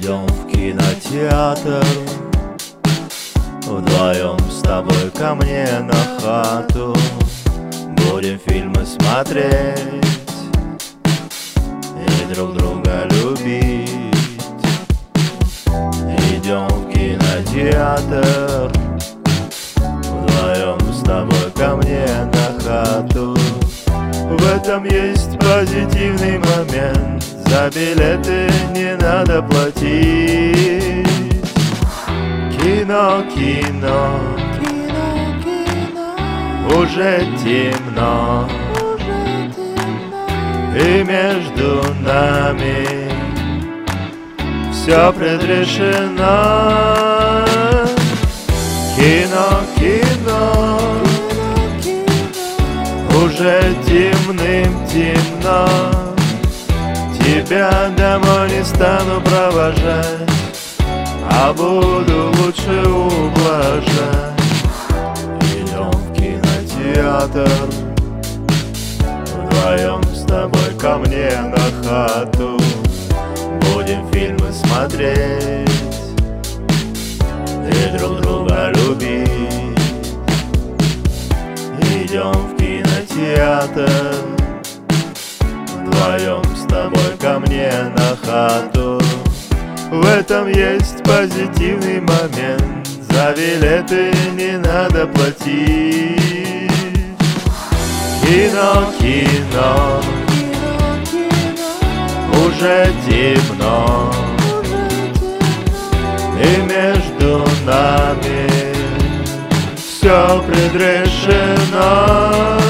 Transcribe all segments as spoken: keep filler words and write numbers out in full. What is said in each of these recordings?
Идем в кинотеатр, вдвоем с тобой ко мне на хату. Будем фильмы смотреть и друг друга любить. Идем в кинотеатр, вдвоем с тобой ко мне на хату. В этом есть позитивный момент, за билеты не надо платить. Кино, кино, кино, кино. Уже темно, уже темно. И между нами все предрешено. Кино, кино, уже темным темно. Тебя домой не стану провожать, а буду лучше ублажать. Идем в кинотеатр, вдвоем с тобой ко мне на хату. Будем фильмы смотреть и друг друга любить. Идем в кинотеатр, вдвоем с тобой ко мне на хату. В этом есть позитивный момент, за билеты не надо платить. Кино, кино, уже темно, и между нами все предрешено.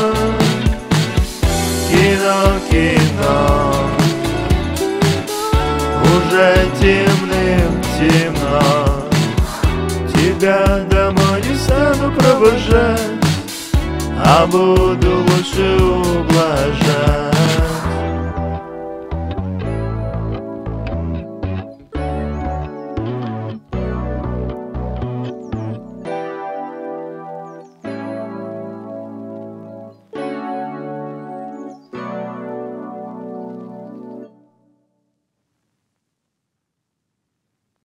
Кино, кино, уже темным темно. Тебя домой не стану провожать, а буду лучше ублажать.